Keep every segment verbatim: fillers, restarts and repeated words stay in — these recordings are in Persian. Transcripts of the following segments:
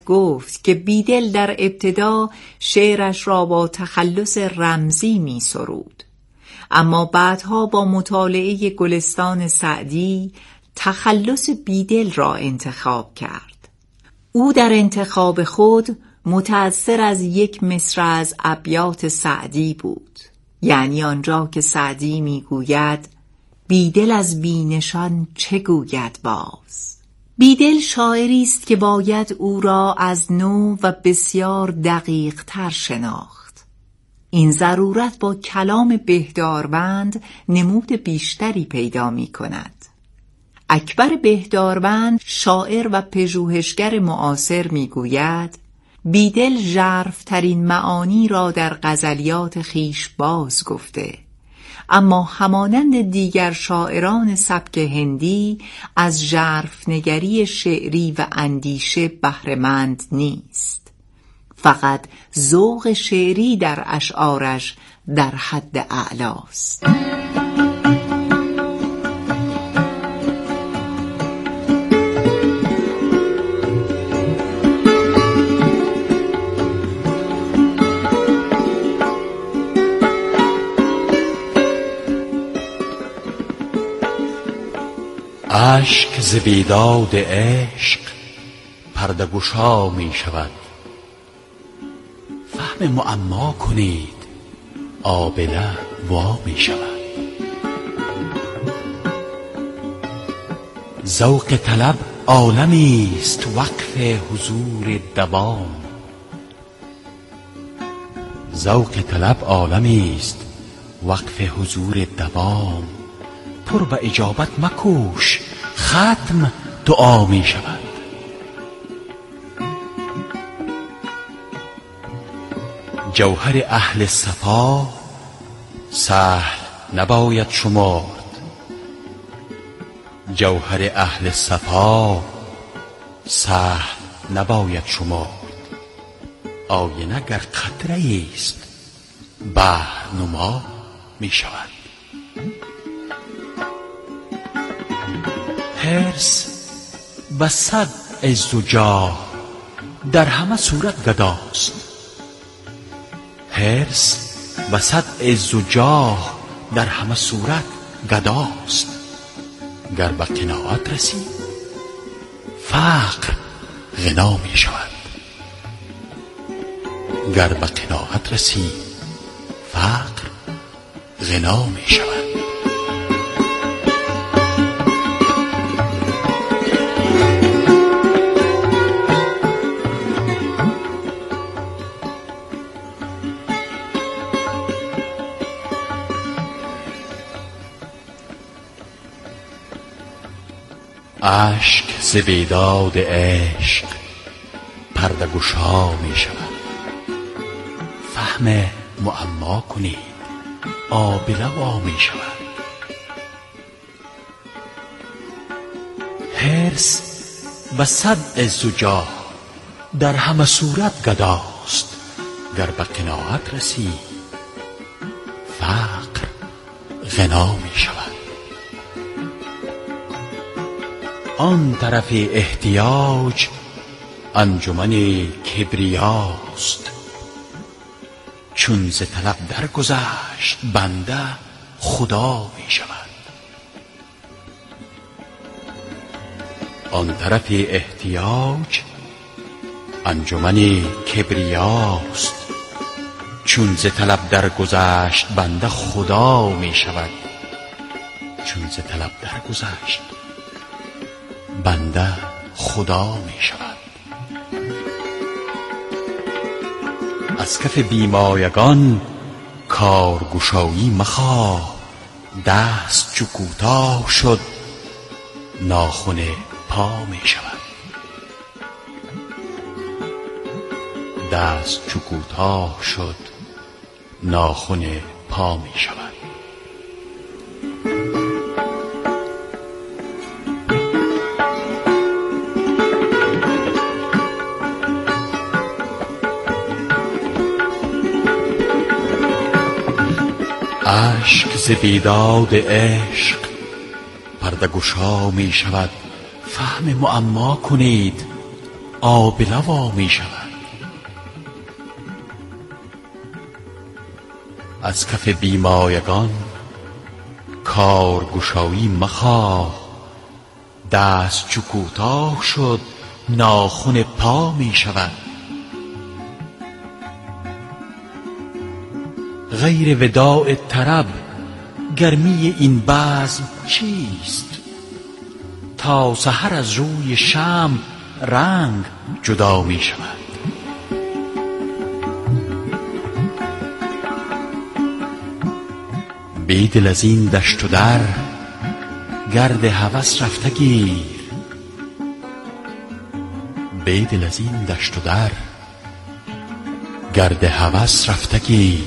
گفت که بیدل در ابتدا شعرش را با تخلص رمزی می سرود، اما بعدها با مطالعه گلستان سعدی تخلص بیدل را انتخاب کرد. او در انتخاب خود متأثر از یک مصرع از ابیات سعدی بود، یعنی آنجا که سعدی می گوید بیدل از بینشان چه گوید باز. بیدل شاعری است که باید او را از نو و بسیار دقیق تر شناخت. این ضرورت با کلام بهداروند نمود بیشتری پیدا می کند. اکبر بهداروند شاعر و پژوهشگر معاصر می گوید بیدل ژرف‌ترین معانی را در غزلیات خویش باز گفته، اما همانند دیگر شاعران سبک هندی از ژرف‌نگری شعری و اندیشه بهره‌مند نیست. فقط ذوق شعری در اشعارش در حد اعلاست. اشک ز بیداد عشق پرده گشا می شود. فهم معما کنید آبله وا می شود. ذوق طلب عالمی است وقف حضور دوام. ذوق طلب عالمی است وقف حضور دوام. پر به اجابت مکوش ختم دعا می شود. جوهر اهل صفا سهل نباید شمرد. جوهر اهل صفا سهل نباید شمرد. آینه گر قطره است بحر نما می شود. حرص و صد عز و جاه در همه صورت گداست. حرص و صد عز و جاه در همه صورت گداست. گر به قناعت رسی فقر غنا می شود. گر به قناعت رسی فقر غنا می شود. اشک ز بیداد عشق پرده گشا می شود. فهم معما کنید آبله وا می شود. حرص و صد عز و جاه در همه صورت گداست. گر به قناعت رسی فقر غنا می شود. آن طرف احتیاج انجمن کبریاست. چون ز طلب درگذشت بنده خدا می شود. آن طرف احتیاج انجمن کبریاست. چون ز طلب درگذشت بنده خدا می شود. چون ز طلب درگذشت بنده خدا می شود. از کف بیمایگان کارگشایی مخواه. دست چو کوتاه شد ناخن پا می شود. دست چو کوتاه شد ناخن پا می شود. اشک ز بیداد عشق پرده گشا می شود. فهم معما کنید آبلوا می شود. از کف بیمایگان کارگشایی مخواه، دست چو کوتاه شد ناخن پا می شود. غیر وداع طرب گرمی این بزم چیست؟ تا سحر از روی شمع رنگ جدا می شود. بیدل از این دشت و در گرد هوس رفته گیر. بیدل از این دشت و در گرد هوس رفته گیر.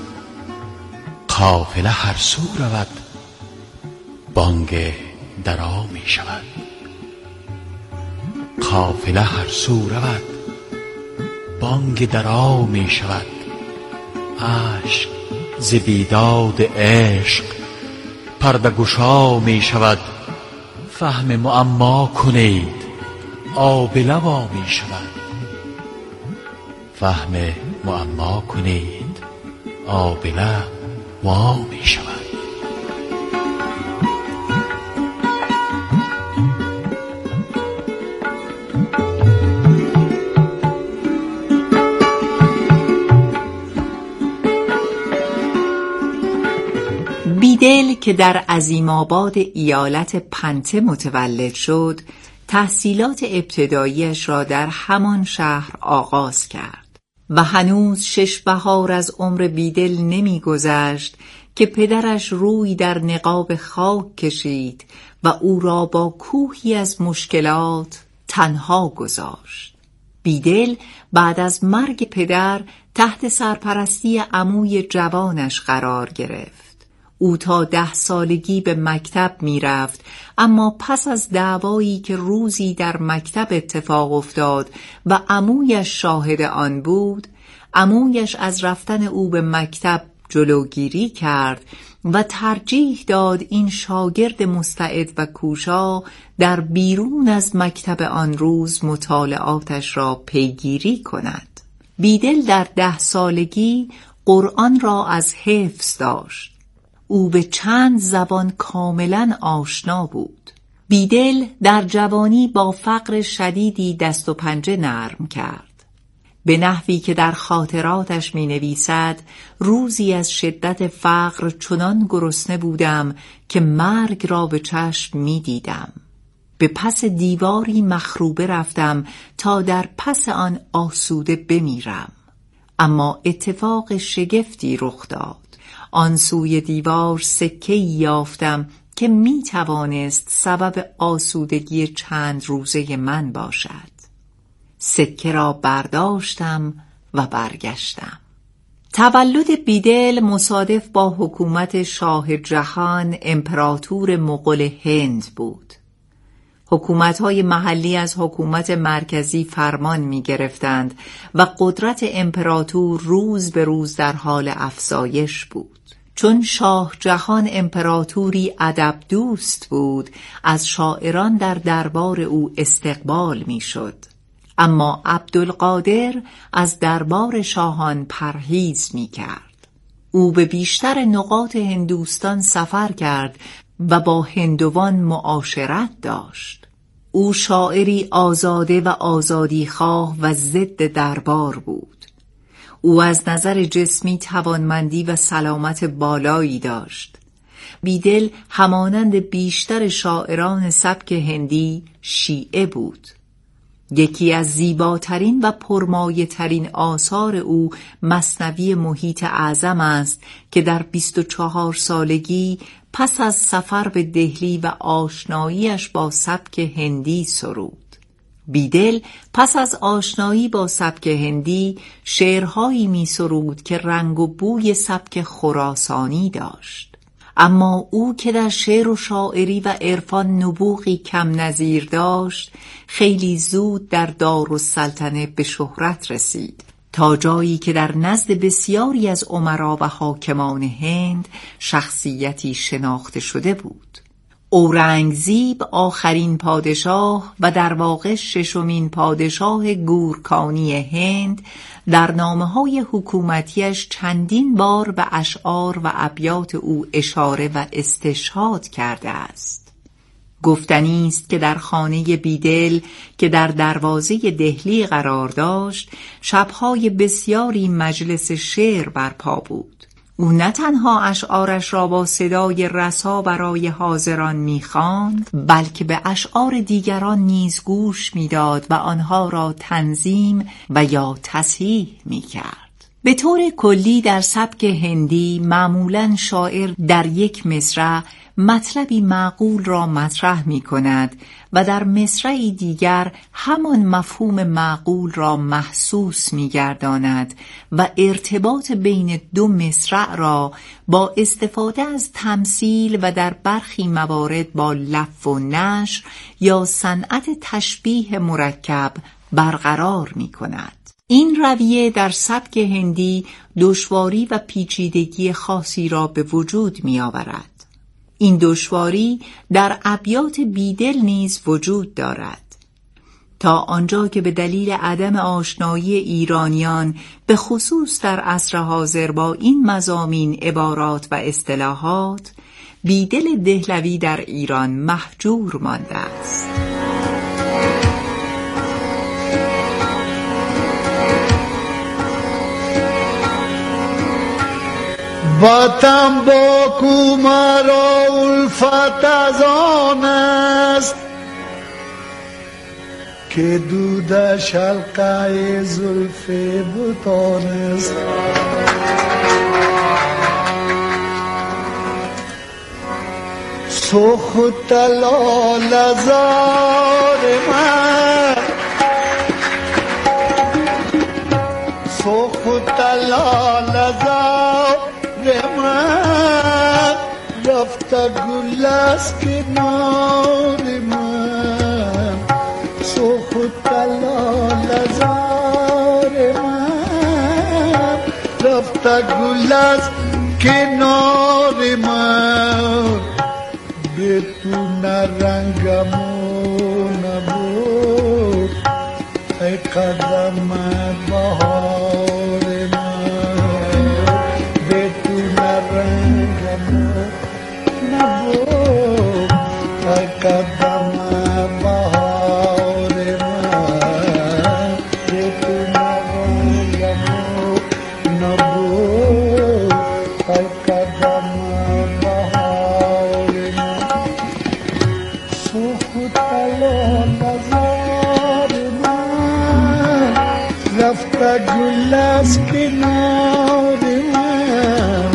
قافله هر سو رود بانگ درا می شود. قافله هر سو رود بانگ درا می شود. عشق ز بیداد عشق پرده گشا می شود. فهم معما کنید آبلوا می شود. فهم معما کنید آبلوا می شود. بیدل که در عظیم‌آباد ایالت پنته متولد شد، تحصیلات ابتداییش را در همان شهر آغاز کرد و هنوز شش بهار از عمر بیدل نمی گذشت که پدرش روی در نقاب خاک کشید و او را با کوهی از مشکلات تنها گذاشت. بیدل بعد از مرگ پدر تحت سرپرستی عموی جوانش قرار گرفت. او تا ده سالگی به مکتب می رفت، اما پس از دعوایی که روزی در مکتب اتفاق افتاد و عمویش شاهد آن بود، عمویش از رفتن او به مکتب جلوگیری کرد و ترجیح داد این شاگرد مستعد و کوشا در بیرون از مکتب آن روز مطالعاتش را پیگیری کند. بیدل در ده سالگی قرآن را از حفظ داشت. او به چند زبان کاملا آشنا بود. بیدل در جوانی با فقر شدیدی دست و پنجه نرم کرد. به نحوی که در خاطراتش می نویسد: روزی از شدت فقر چنان گرسنه بودم که مرگ را به چشم می دیدم. به پس دیواری مخروبه رفتم تا در پس آن آسوده بمیرم. اما اتفاق شگفتی رخ داد. آن سوی دیوار سکه‌ای یافتم که می توانست سبب آسودگی چند روزه من باشد. سکه را برداشتم و برگشتم. تولد بیدل مصادف با حکومت شاه جهان امپراتور مغول هند بود. حکومت‌های محلی از حکومت مرکزی فرمان می‌گرفتند و قدرت امپراتور روز به روز در حال افزایش بود. چون شاه جهان امپراتوری ادب دوست بود، از شاعران در دربار او استقبال می‌شد. اما عبدالقادر از دربار شاهان پرهیز می‌کرد. او به بیشتر نقاط هندوستان سفر کرد و با هندوان معاشرت داشت. او شاعری آزاده و آزادیخواه و ضد دربار بود. او از نظر جسمی توانمندی و سلامت بالایی داشت. بیدل همانند بیشتر شاعران سبک هندی شیعه بود. یکی از زیباترین و پرمایه‌ترین آثار او مثنوی محیط اعظم است که در بیست و چهار سالگی پس از سفر به دهلی و آشناییش با سبک هندی سرود. بیدل پس از آشنایی با سبک هندی شعرهایی می سرود که رنگ و بوی سبک خراسانی داشت. اما او که در شعر و شاعری و عرفان نبوغی کم نظیر داشت، خیلی زود در دارالسلطنه به شهرت رسید، تا جایی که در نزد بسیاری از امرا و حاکمان هند شخصیتی شناخته شده بود. اورنگزیب آخرین پادشاه و در واقع ششمین پادشاه گورکانی هند در نامه‌های حکومتیش چندین بار به اشعار و ابیات او اشاره و استشهاد کرده است. گفتنی است که در خانه بیدل که در دروازه دهلی قرار داشت، شبهای بسیاری مجلس شعر برپا بود. او نه تنها اشعارش را با صدای رسا برای حاضران می‌خواند، بلکه به اشعار دیگران نیز گوش می‌داد و آنها را تنظیم و یا تصحیح می‌کرد. به طور کلی در سبک هندی معمولاً شاعر در یک مصرع مطلبی معقول را مطرح می کند و در مصرعی دیگر همان مفهوم معقول را محسوس می گرداند و ارتباط بین دو مصرع را با استفاده از تمثیل و در برخی موارد با لف و نشر یا صنعت تشبیه مرکب برقرار می کند. این رویه در سبک هندی دشواری و پیچیدگی خاصی را به وجود می آورد. این دشواری در ابیات بیدل نیز وجود دارد. تا آنجا که به دلیل عدم آشنایی ایرانیان به خصوص در عصر حاضر با این مضامین، عبارات و اصطلاحات، بیدل دهلوی در ایران مهجور مانده است. وطن با کو مرا الفت از آن است که دودش حلقه زلف بتان است. سرخ و طلا لزار من، سرخ و طلا لزار من، رفته گل از کنار من. سرخ و طلا لزار من، رفته گل از کنار من. به تو نرنگمو نبود ای قدم بهار من. به تو نرنگمو نبود ای قدم بهار من. به تو نرنگمو نبود ای قدم بهار من. سرخ و طلا نزار من، رفته گل از کنار من.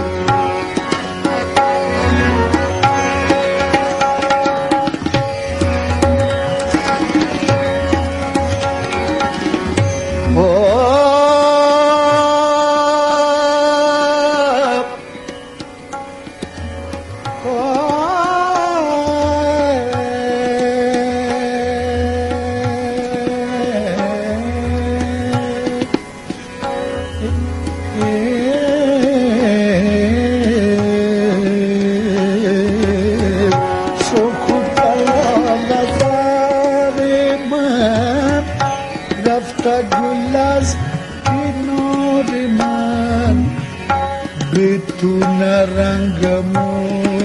رفته گل از کنار من. به تو نرنگمو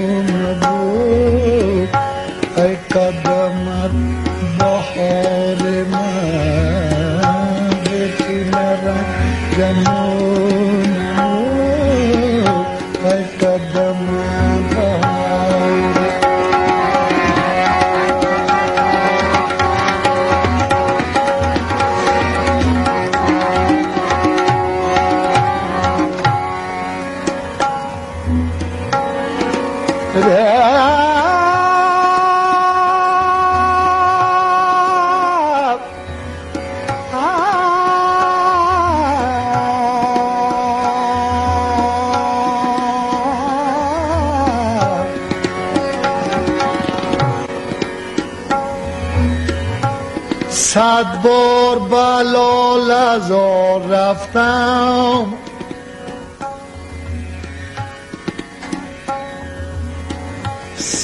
نبود ای قدمت بهار من. به تو نرنگمو نبود ای قدمت بهار. صد بار بلال ازار رفتم،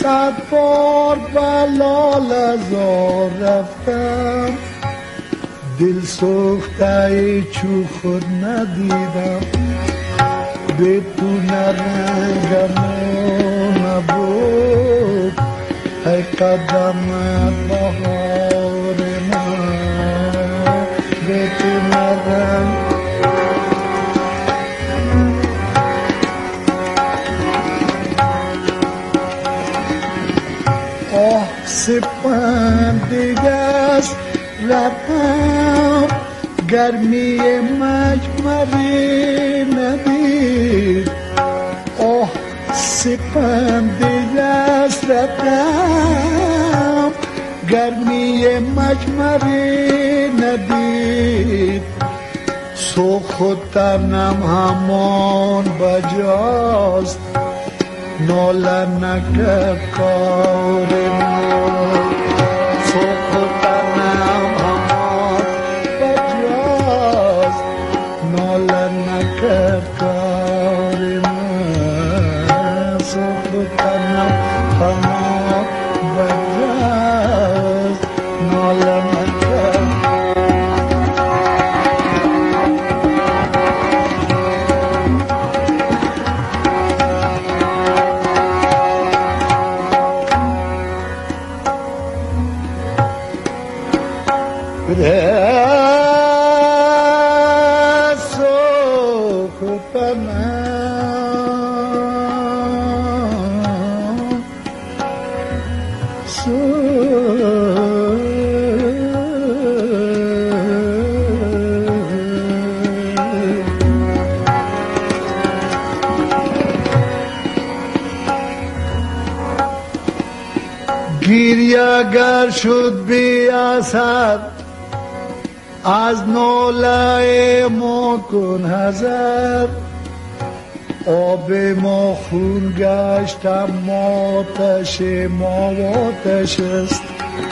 صد بار بلال ازار رفتم، دل سوخته چو خود ندیدم، بدون رنگم نبود ای قدمت بهار من، بدون رنگ. آه سپند دیگه است رفتم، گرمی مجمری ندید. آه سپند دیگه است رفتم، گرمی مجمری ندید. سوخت تنم همان بجاست، ناله نکرد کار من. سوخت تنم همان بجاست، ناله نکرد کار من. سوخت تنم همان بجاست، ناله نکرد. گیری اگر شد بی اثر، از ناله ما کن حذر. آب ما خون گشت اما آتش ما آتش است.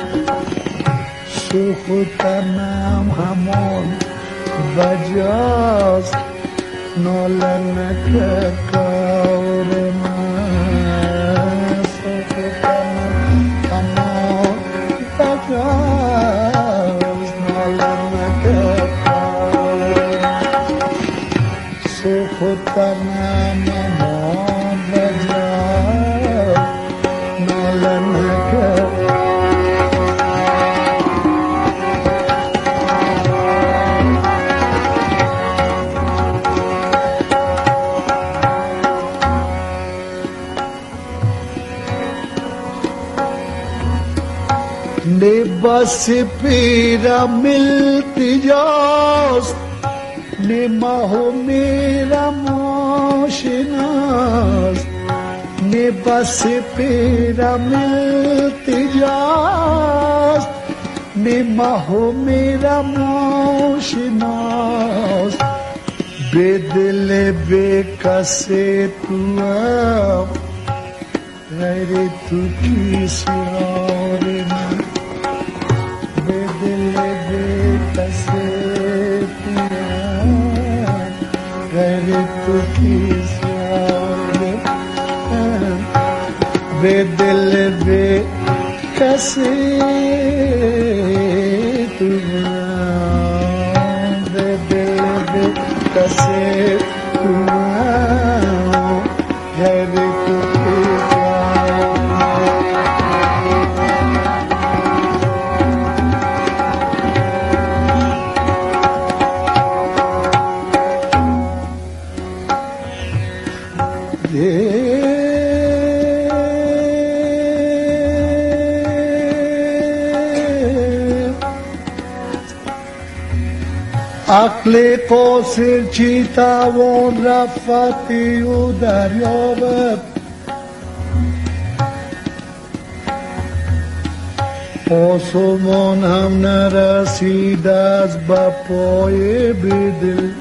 سوختنم همان بجاست، ناله نکرد کار من. سوختنم همان بجاست، ناله نکرد کار من. سوختنم همان بجاست، ناله نکرد. ने बस पीरा मिलती जास्त, ने माहो मेरा मोशनास्त. ने बस पीरा मिलती जास्त, ने माहो मेरा मोशनास्त. बेदिल बेकसे तू गैर तू की सिरार में, बेदिल बेकसे तू गैर तू की सिरार में. बेदिल बेकसे तू बेदिल बेकसे तू गैर तू की عقل قاصر چی توان رفتی و دریابد. آسمان هم نرسید از بپای بدل.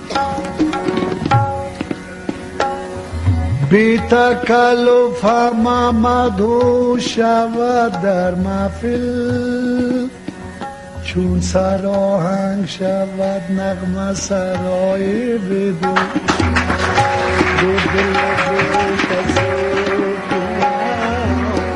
بی تکلف هم مدعو شود در محفل، چون سراهنگ شود نغمه سرای بدو. دو دل دو کسی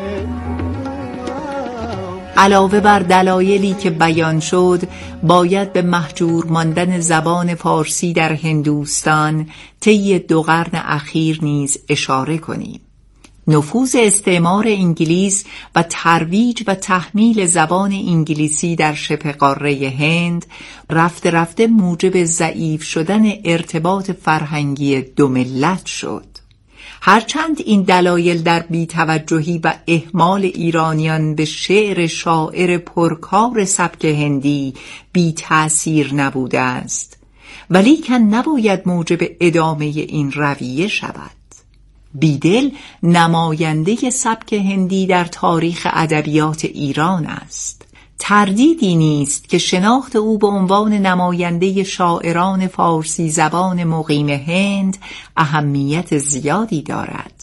علاوه بر دلایلی که بیان شد، باید به مهجور ماندن زبان فارسی در هندوستان طی دو قرن اخیر نیز اشاره کنیم. نفوذ استعمار انگلیس و ترویج و تحمیل زبان انگلیسی در شبه قاره هند رفته رفته موجب ضعیف شدن ارتباط فرهنگی دو ملت شد. هرچند این دلایل در بی‌توجهی و اهمال ایرانیان به شعر شاعر پرکار سبک هندی بی تأثیر نبوده است، ولیکن نباید موجب ادامه این رویه شود. بیدل نماینده سبک هندی در تاریخ ادبیات ایران است. تردیدی نیست که شناخت او به عنوان نماینده شاعران فارسی زبان مقیم هند اهمیت زیادی دارد.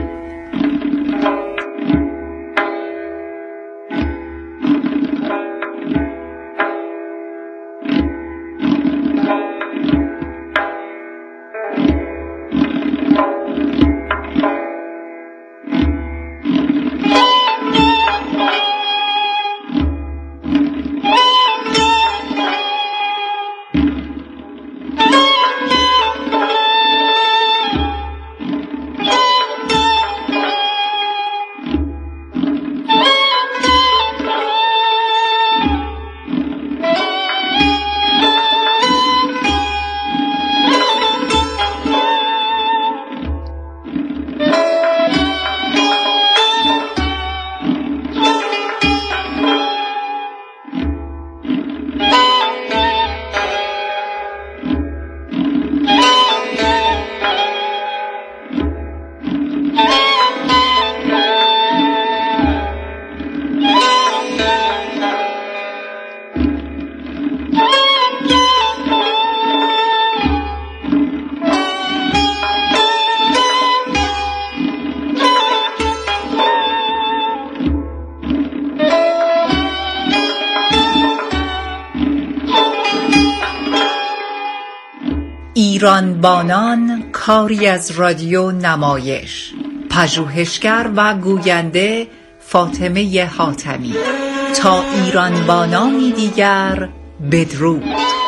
ایران بانان کاری از رادیو نمایش، پژوهشگر و گوینده فاطمه حاتمی. تا ایران بانانی دیگر، بدرود.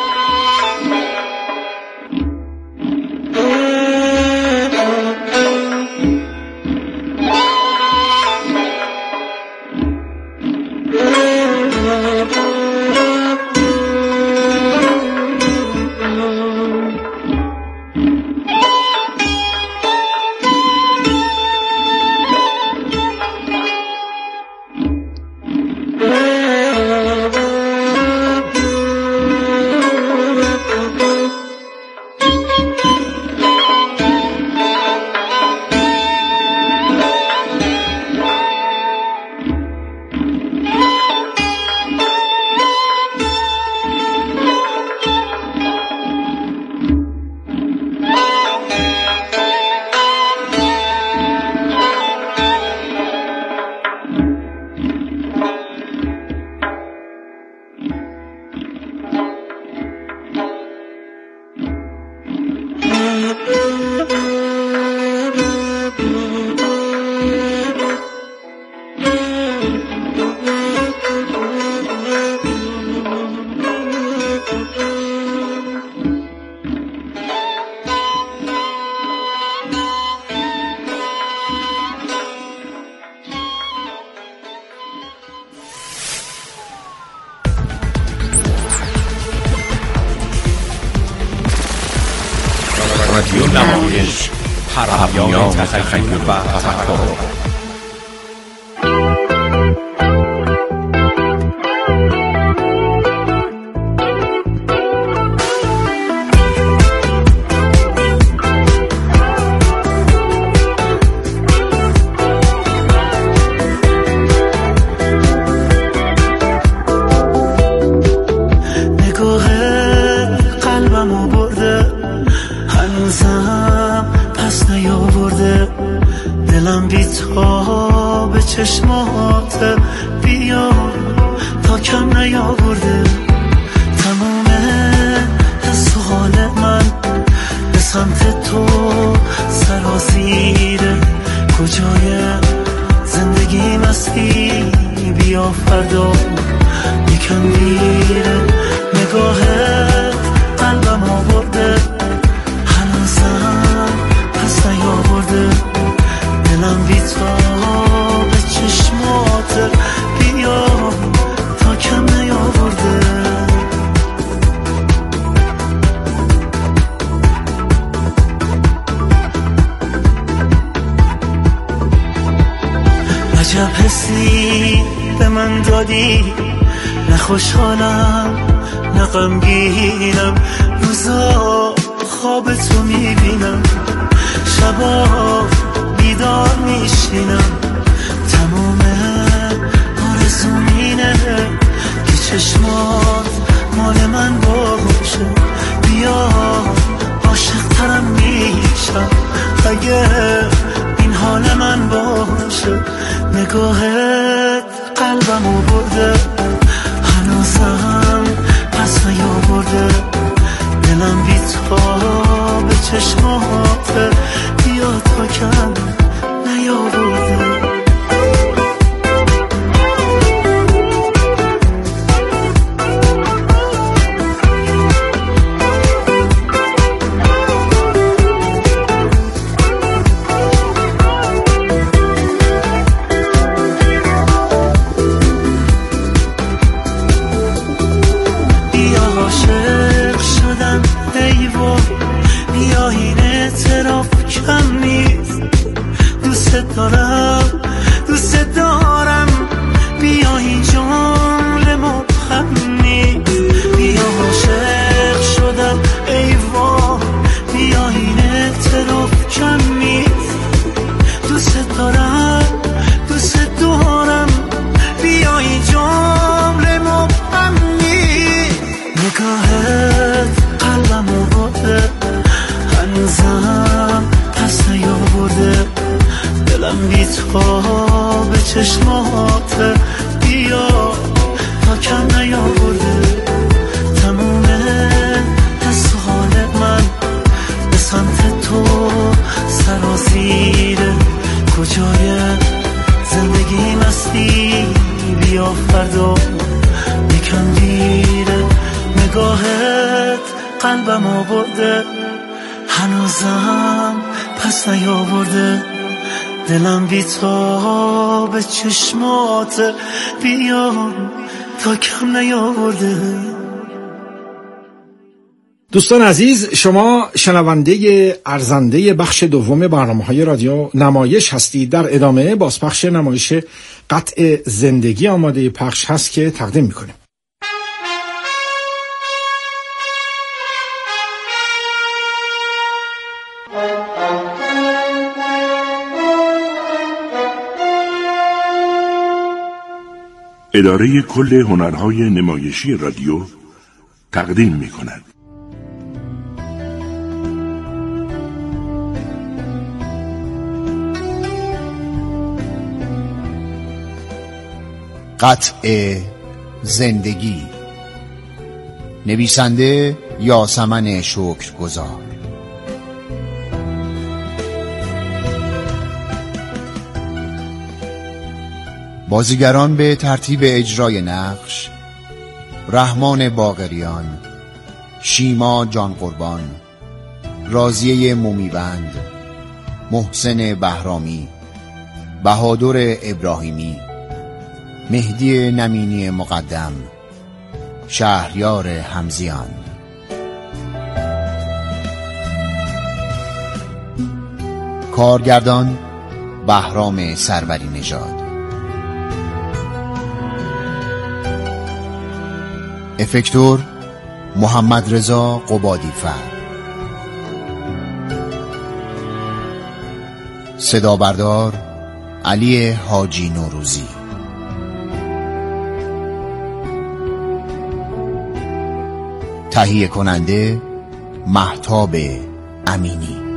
رادیو نمایش، پرهمیان تخیل و تفکر. دلم بی تا به چشمات بیا تا کم نیاورده، تمام حس و حال من به سمت تو سرازیره، کجای زندگی من فردا یکم دیره نگاهت قلبم آورده هنوزم پس نیاورده دلم بیتاب چشمات بیا تا کم نیاورده عجب حسی به من دادی نه خوشحالم نه غمگینم روزا خواب تو میبینم شبا بیدار میشینم تمام آرزوم اینه که چشمات مال من باشه بیا عاشق ترم میشم اگه این حال من باشه نگاهت قلبمو برده هنوزم پس نیاورده دلم بیتاب چشماته بیا تا کم نیاورده دارم دوست دارم بیا این جمله مبهم نیست بیا عاشق شدم ای وای بیا این اعتراف کم نیست دوست دارم دوست دارم بیا این جمله مبهم نیست نگاهت قلبمو برده هنوزم پس نیاورده دلم بیتاب چشمات بیا تا کم نیاورده تموم حس و حال من به سمت تو سرازیره کجای زندگی مستی بیا فردا یکم دیره نگاهت قلبم آورده هنوزم پس نیاورده دلم بیتاب چشمات بیا تا کم نیاورده. دوستان عزیز، شما شنونده ارزنده بخش دوم برنامه‌های رادیو نمایش هستید. در ادامه بازپخش نمایش قطع زندگی آماده پخش هست که تقدیم می‌کنیم. اداره کل هنرهای نمایشی رادیو تقدیم می‌کند. قطع زندگی، نویسنده یاسمن شکرگزار، بازیگران به ترتیب اجرای نقش: رحمان باقریان، شیما جان قربان، راضیه مومیوند، محسن بهرامی، بهادر ابراهیمی، مهدی نمینی مقدم، شهریار حمزیان. کارگردان بهرام سروری نژاد. افکتور محمد رضا قبادی فر. صدا بردار علی حاجی نوروزی. تهیه کننده مهتاب امینی.